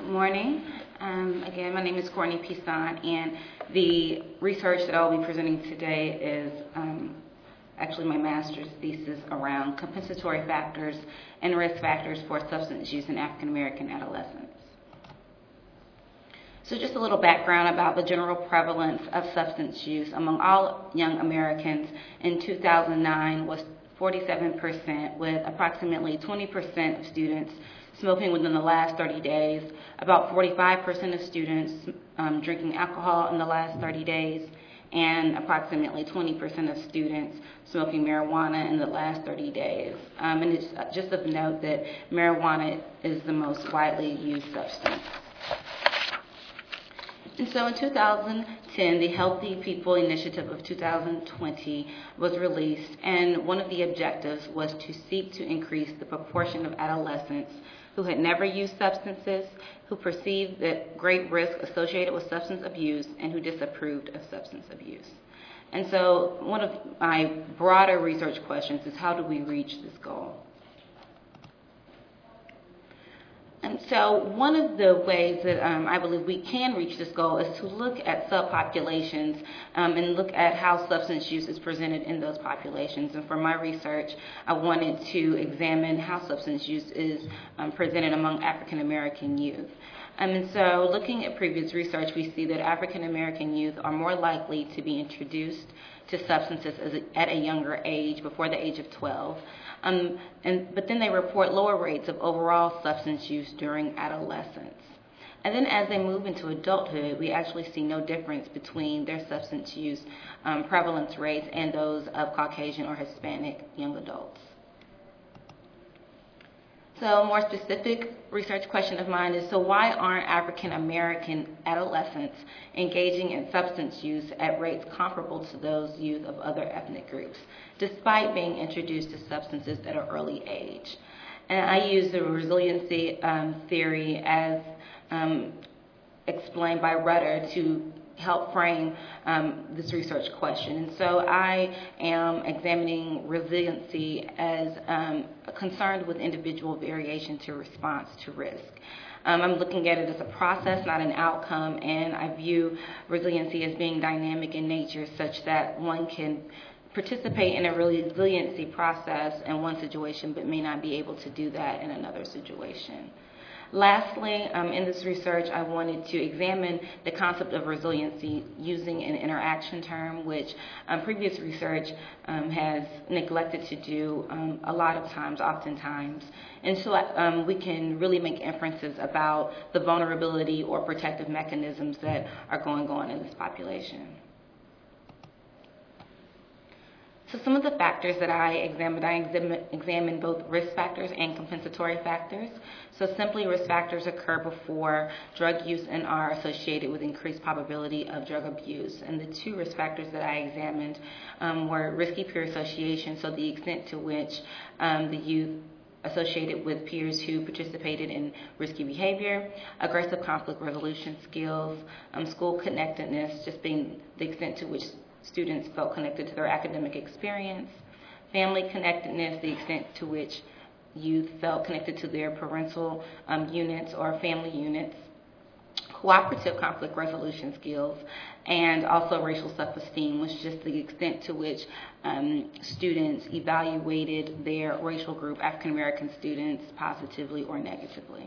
Good morning. Again, my name is Courtney Pisson, and the research that I'll be presenting today is actually my master's thesis around compensatory factors and risk factors for substance use in African American adolescents. So just a little background about the general prevalence of substance use among all young Americans in 2009 was 47%, with approximately 20% of students smoking within the last 30 days, about 45% of students drinking alcohol in the last 30 days, and approximately 20% of students smoking marijuana in the last 30 days. And it's just of note that marijuana is the most widely used substance. And so in 2010, the Healthy People Initiative of 2020 was released, and one of the objectives was to seek to increase the proportion of adolescents who had never used substances, who perceived the great risk associated with substance abuse, and who disapproved of substance abuse. And so one of my broader research questions is, how do we reach this goal? And so one of the ways that I believe we can reach this goal is to look at subpopulations and look at how substance use is presented in those populations. And for my research, I wanted to examine how substance use is presented among African American youth. And so looking at previous research, we see that African American youth are more likely to be introduced to substances at a younger age, before the age of 12. But then they report lower rates of overall substance use during adolescence. And then as they move into adulthood, we actually see no difference between their substance use prevalence rates and those of Caucasian or Hispanic young adults. So a more specific research question of mine is, so why aren't African American adolescents engaging in substance use at rates comparable to those youth of other ethnic groups, despite being introduced to substances at an early age? And I use the resiliency theory as explained by Rudder to help frame this research question. And so I am examining resiliency as concerned with individual variation to response to risk. I'm looking at it as a process, not an outcome, and I view resiliency as being dynamic in nature, such that one can participate in a resiliency process in one situation but may not be able to do that in another situation. Lastly, in this research, I wanted to examine the concept of resiliency using an interaction term, which previous research has neglected to do a lot of times, oftentimes. And so we can really make inferences about the vulnerability or protective mechanisms that are going on in this population. So some of the factors that I examined both risk factors and compensatory factors. So simply, risk factors occur before drug use and are associated with increased probability of drug abuse. And the two risk factors that I examined were risky peer association, so the extent to which the youth associated with peers who participated in risky behavior, aggressive conflict resolution skills, school connectedness, just being the extent to which students felt connected to their academic experience, family connectedness, the extent to which youth felt connected to their parental units or family units, cooperative conflict resolution skills, and also racial self-esteem, which is just the extent to which students evaluated their racial group, African American students, positively or negatively.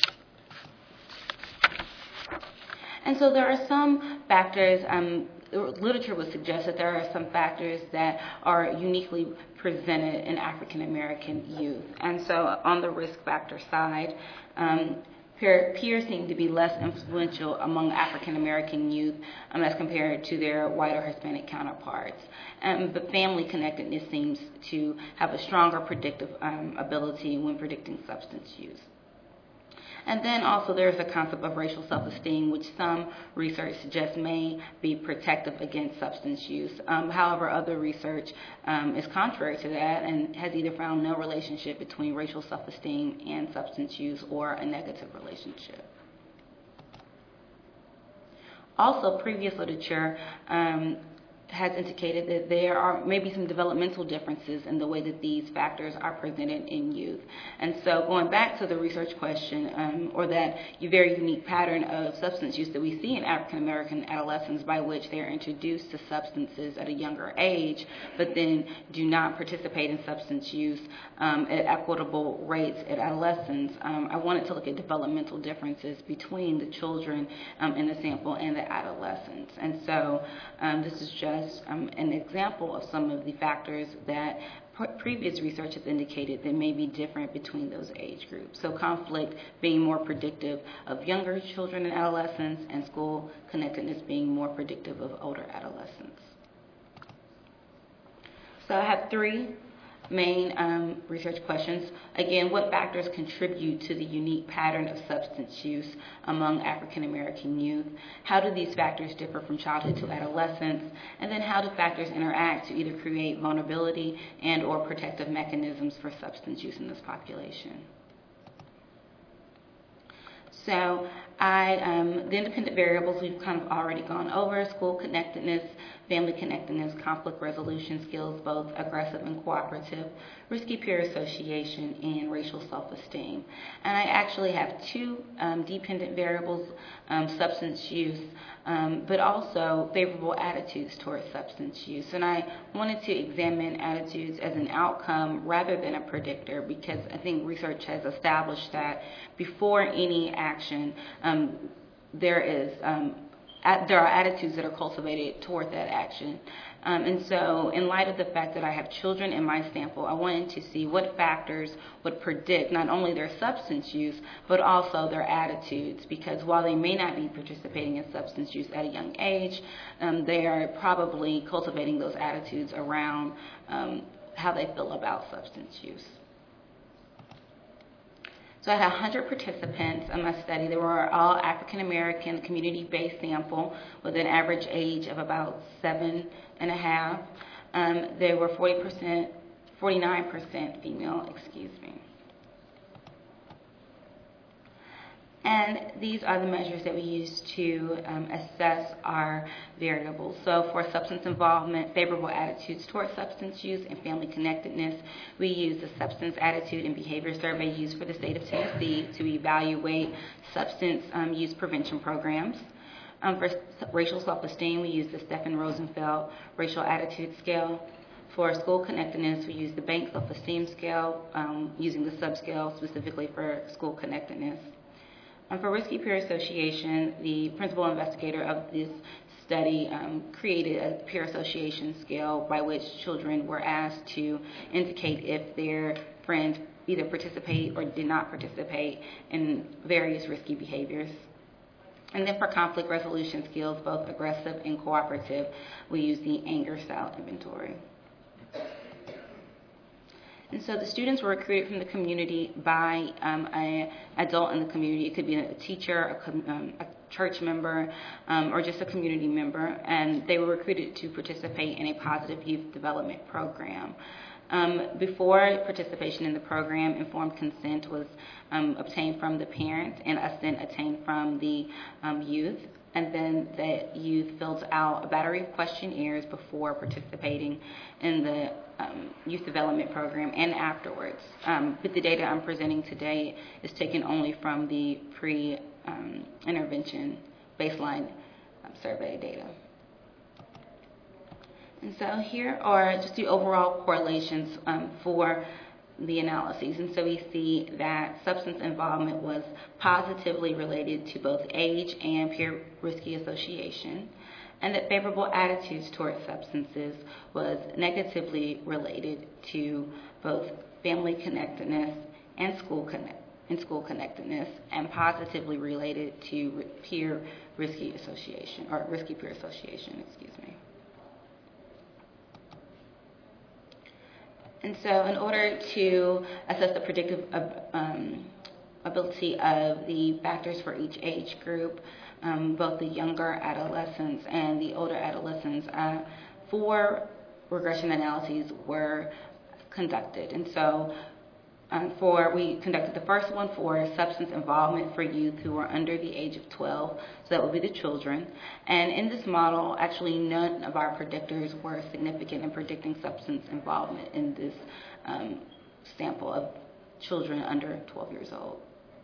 And so there are some factors, literature would suggest that there are some factors that are uniquely presented in African American youth. And so on the risk factor side, peers seem to be less influential among African American youth as compared to their white or Hispanic counterparts. But family connectedness seems to have a stronger predictive ability when predicting substance use. And then also there's the concept of racial self-esteem, which some research suggests may be protective against substance use. However, other research is contrary to that and has either found no relationship between racial self-esteem and substance use or a negative relationship. Also, previous literature has indicated that there are maybe some developmental differences in the way that these factors are presented in youth. And so going back to the research question, or that very unique pattern of substance use that we see in African American adolescents, by which they are introduced to substances at a younger age, but then do not participate in substance use at equitable rates at adolescence, I wanted to look at developmental differences between the children in the sample and the adolescents. And so this is just an example of some of the factors that previous research has indicated that may be different between those age groups. So conflict being more predictive of younger children and adolescents, and school connectedness being more predictive of older adolescents. So I have three main research questions. Again, what factors contribute to the unique pattern of substance use among African American youth? How do these factors differ from childhood to adolescence? And then how do factors interact to either create vulnerability and or protective mechanisms for substance use in this population? So the independent variables we've kind of already gone over: school connectedness, family connectedness, conflict resolution skills, both aggressive and cooperative, risky peer association, and racial self-esteem. And I actually have two dependent variables, substance use, but also favorable attitudes towards substance use. And I wanted to examine attitudes as an outcome rather than a predictor, because I think research has established that before any action, there are attitudes that are cultivated toward that action. And so in light of the fact that I have children in my sample, I wanted to see what factors would predict not only their substance use, but also their attitudes, because while they may not be participating in substance use at a young age, they are probably cultivating those attitudes around how they feel about substance use. So I had 100 participants in my study. They were all African American, community-based sample with an average age of about 7.5. They were 49% female, And these are the measures that we use to assess our variables. So for substance involvement, favorable attitudes towards substance use, and family connectedness, we use the Substance Attitude and Behavior Survey used for the state of Tennessee to evaluate substance use prevention programs. For racial self-esteem, we use the Stephen Rosenfeld Racial Attitude Scale. For school connectedness, we use the Bank Self-Esteem Scale, using the subscale specifically for school connectedness. For risky peer association, the principal investigator of this study created a peer association scale by which children were asked to indicate if their friends either participate or did not participate in various risky behaviors. And then for conflict resolution skills, both aggressive and cooperative, we use the Anger Style Inventory. And so the students were recruited from the community by an adult in the community. It could be a teacher, a church member, or just a community member. And they were recruited to participate in a positive youth development program. Before participation in the program, informed consent was obtained from the parent and assent obtained from the youth. And then the youth filled out a battery of questionnaires before participating in the youth development program and afterwards. But the data I'm presenting today is taken only from the pre-intervention baseline survey data. And so here are just the overall correlations for the analyses. And so we see that substance involvement was positively related to both age and peer risky association, and that favorable attitudes towards substances was negatively related to both family connectedness and school connectedness, and positively related to peer risky association, or risky peer association, And so in order to assess the predictive ability of the factors for each age group, both the younger adolescents and the older adolescents, 4 regression analyses were conducted. And so We conducted the first one for substance involvement for youth who are under the age of 12, so that would be the children. And in this model, actually none of our predictors were significant in predicting substance involvement in this sample of children under 12 years old.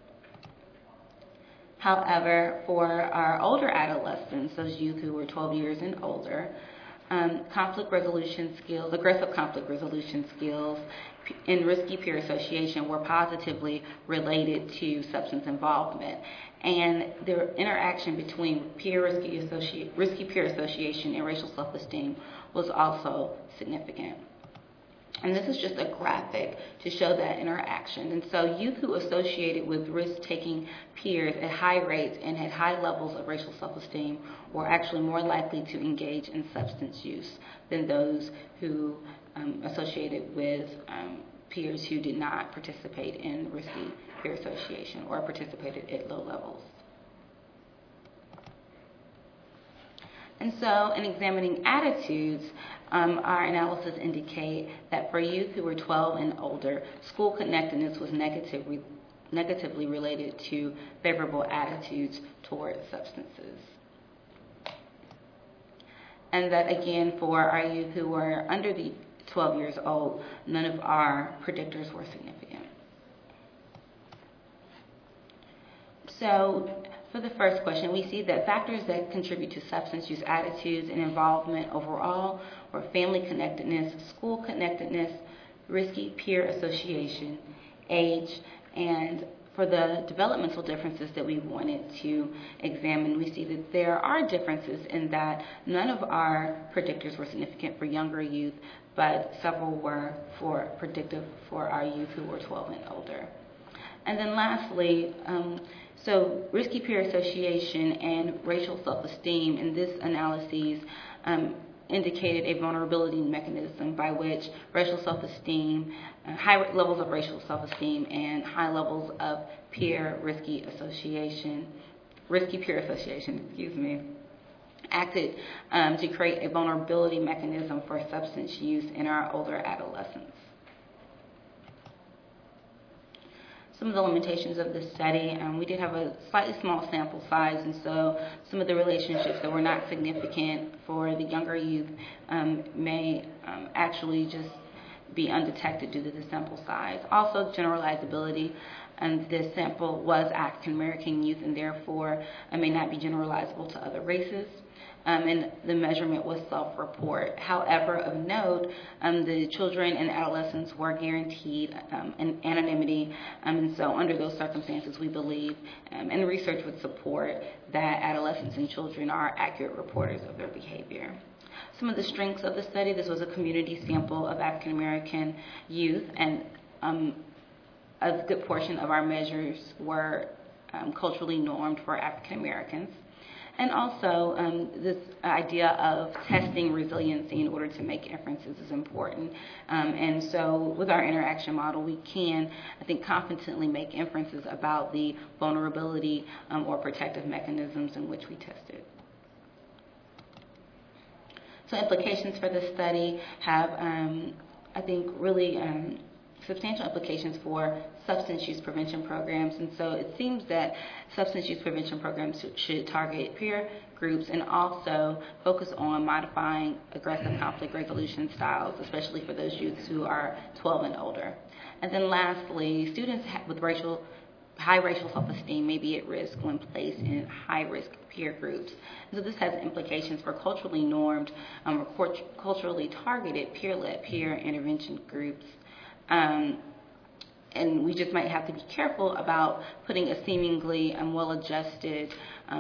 However, for our older adolescents, those youth who were 12 years and older, conflict resolution skills, aggressive conflict resolution skills, and risky peer association were positively related to substance involvement. And the interaction between risky peer association and racial self-esteem was also significant. And this is just a graphic to show that interaction. And so youth who associated with risk-taking peers at high rates and had high levels of racial self-esteem were actually more likely to engage in substance use than those who associated with peers who did not participate in risky peer association or participated at low levels. And so in examining attitudes, our analysis indicate that for youth who were 12 and older, school connectedness was negatively related to favorable attitudes towards substances. And that again, for our youth who were under the 12 years old, none of our predictors were significant. So for the first question, we see that factors that contribute to substance use attitudes and involvement overall were family connectedness, school connectedness, risky peer association, age, and for the developmental differences that we wanted to examine, we see that there are differences in that none of our predictors were significant for younger youth, but several were predictive for our youth who were 12 and older. And then lastly, so risky peer association and racial self-esteem in this analysis indicated a vulnerability mechanism by which racial self-esteem, high levels of racial self-esteem and high levels of risky peer association, acted to create a vulnerability mechanism for substance use in our older adolescents. Some of the limitations of this study, we did have a slightly small sample size, and so some of the relationships that were not significant for the younger youth may actually just be undetected due to the sample size. Also, generalizability, and this sample was African American youth, and therefore may not be generalizable to other races. And the measurement was self-report. However, of note, the children and adolescents were guaranteed anonymity, and so under those circumstances, we believe, and the research would support that adolescents and children are accurate reporters of their behavior. Some of the strengths of the study: this was a community sample of African American youth, and a good portion of our measures were culturally normed for African Americans. And also, this idea of testing resiliency in order to make inferences is important. And so with our interaction model, we can, I think, confidently make inferences about the vulnerability or protective mechanisms in which we tested. So implications for this study have, I think, really substantial implications for substance use prevention programs, and so it seems that substance use prevention programs should target peer groups and also focus on modifying aggressive conflict resolution styles, especially for those youths who are 12 and older. And then lastly, students with high racial self-esteem may be at risk when placed in high-risk peer groups. So this has implications for culturally normed or culturally targeted peer-led peer intervention groups. And we just might have to be careful about putting a seemingly well-adjusted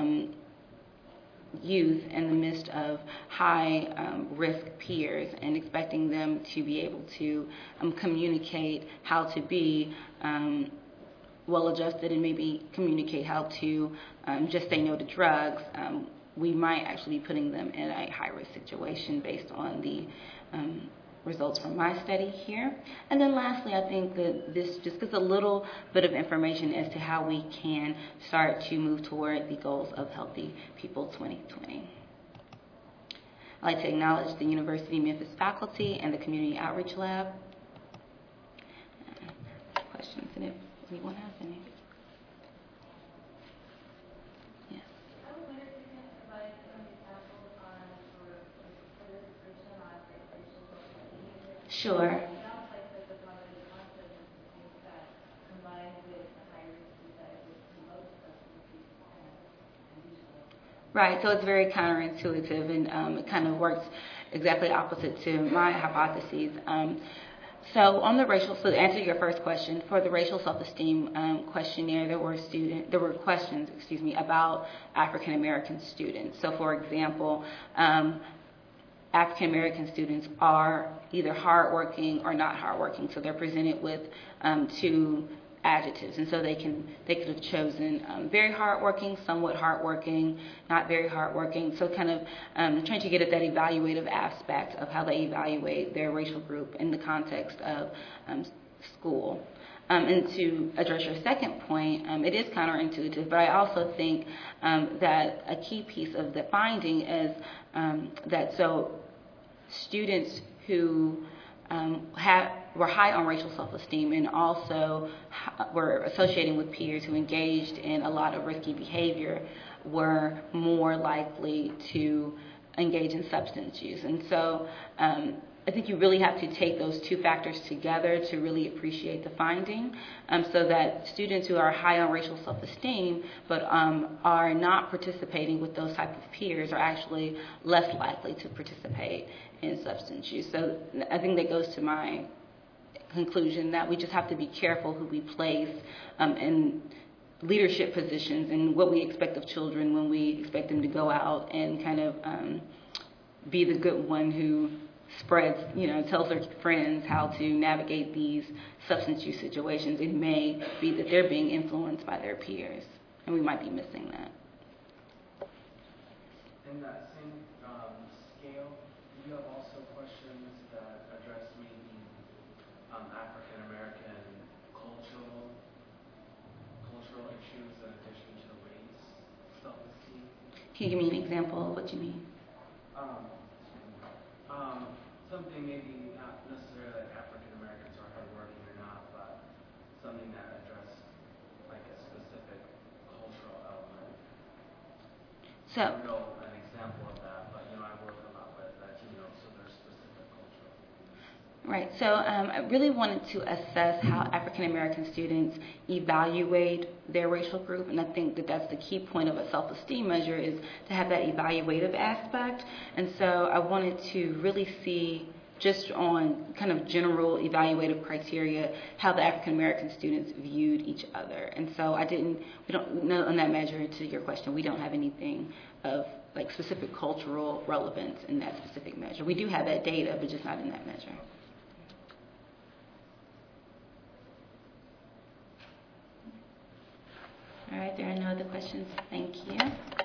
youth in the midst of high-risk peers and expecting them to be able to communicate how to be well-adjusted and maybe communicate how to just say no to drugs. We might actually be putting them in a high-risk situation based on the results from my study here. And then lastly, I think that this just gives a little bit of information as to how we can start to move toward the goals of Healthy People 2020. I'd like to acknowledge the University of Memphis faculty and the Community Outreach Lab. questions, and if anyone has any. Yes. I was wondering if you can provide some examples on sort of illustration on racial behavior. Sure. It sounds like that the one of the concepts is that combined with the high risk that it would promote substance use and usual. Right, so it's very counterintuitive, and it kind of works exactly opposite to my hypotheses. So to answer your first question, for the racial self-esteem questionnaire, there were questions, about African American students. So, for example, African American students are either hardworking or not hardworking. So they're presented with two adjectives, and so they could have chosen very hardworking, somewhat hardworking, not very hardworking. So kind of trying to get at that evaluative aspect of how they evaluate their racial group in the context of school. And to address your second point, it is counterintuitive, but I also think that a key piece of the finding is that students who were high on racial self-esteem and also were associating with peers who engaged in a lot of risky behavior were more likely to engage in substance use. And so I think you really have to take those two factors together to really appreciate the finding, so that students who are high on racial self-esteem but are not participating with those type of peers are actually less likely to participate in substance use. So I think that goes to my conclusion that we just have to be careful who we place in leadership positions and what we expect of children when we expect them to go out and kind of be the good one who spreads, tells their friends how to navigate these substance use situations. It may be that they're being influenced by their peers, and we might be missing that. In that same scale, do you have also questions that address maybe African American cultural issues in addition to race, self-esteem? Can you give me an example of what you mean? Something maybe not necessarily like African Americans are hardworking or not, but something that addressed like a specific cultural element. So, I don't know an example of that, but I work a lot with that, so there's specific cultural. right. So I really wanted to assess how African American students evaluate their racial group, and I think that that's the key point of a self-esteem measure, is to have that evaluative aspect. And so I wanted to really see, just on kind of general evaluative criteria, how the African American students viewed each other. And so we don't know on that measure, to your question, we don't have anything of like specific cultural relevance in that specific measure. We do have that data, but just not in that measure. All right, there are no other questions. Thank you.